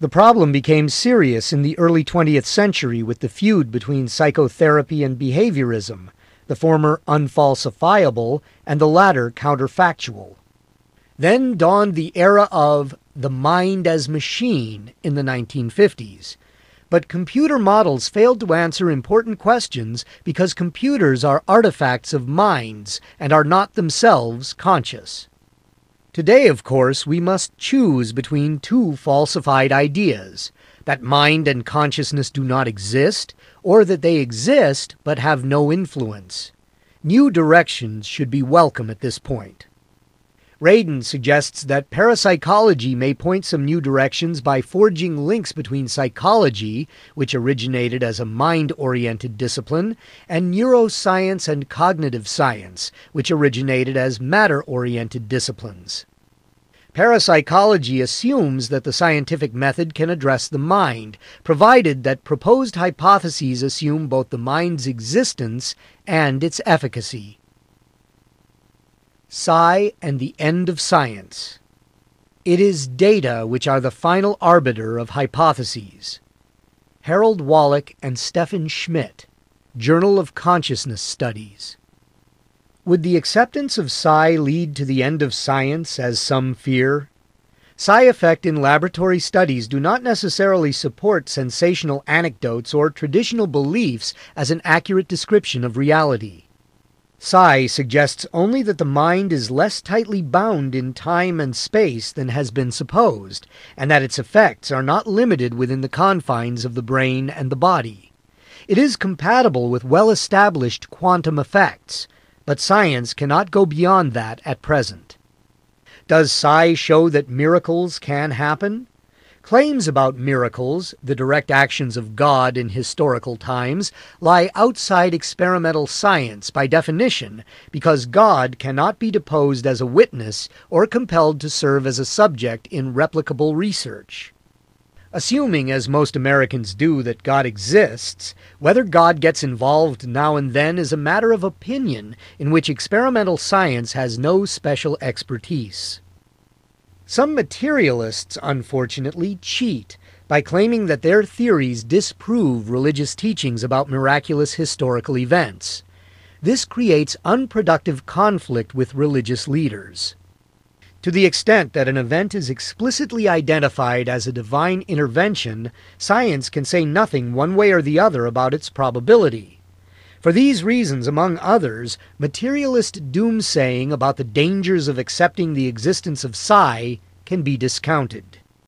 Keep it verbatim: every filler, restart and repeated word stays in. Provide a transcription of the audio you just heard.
The problem became serious in the early twentieth century with the feud between psychotherapy and behaviorism, the former unfalsifiable and the latter counterfactual. Then dawned the era of the mind as machine in the nineteen fifties. But computer models failed to answer important questions because computers are artifacts of minds and are not themselves conscious. Today, of course, we must choose between two falsified ideas, that mind and consciousness do not exist, or that they exist but have no influence. New directions should be welcome at this point. Radin suggests that parapsychology may point some new directions by forging links between psychology, which originated as a mind-oriented discipline, and neuroscience and cognitive science, which originated as matter-oriented disciplines. Parapsychology assumes that the scientific method can address the mind, provided that proposed hypotheses assume both the mind's existence and its efficacy. Psi and the End of Science. It is data which are the final arbiter of hypotheses. Harold Wallach and Stephen Schmidt, Journal of Consciousness Studies. Would the acceptance of psi lead to the end of science, as some fear? Psi effect in laboratory studies do not necessarily support sensational anecdotes or traditional beliefs as an accurate description of reality. Psi suggests only that the mind is less tightly bound in time and space than has been supposed, and that its effects are not limited within the confines of the brain and the body. It is compatible with well-established quantum effects, but science cannot go beyond that at present. Does psi show that miracles can happen? Claims about miracles, the direct actions of God in historical times, lie outside experimental science by definition, because God cannot be deposed as a witness or compelled to serve as a subject in replicable research. Assuming, as most Americans do, that God exists, whether God gets involved now and then is a matter of opinion in which experimental science has no special expertise. Some materialists, unfortunately, cheat by claiming that their theories disprove religious teachings about miraculous historical events. This creates unproductive conflict with religious leaders. To the extent that an event is explicitly identified as a divine intervention, science can say nothing one way or the other about its probability. For these reasons, among others, materialist doomsaying about the dangers of accepting the existence of psi can be discounted.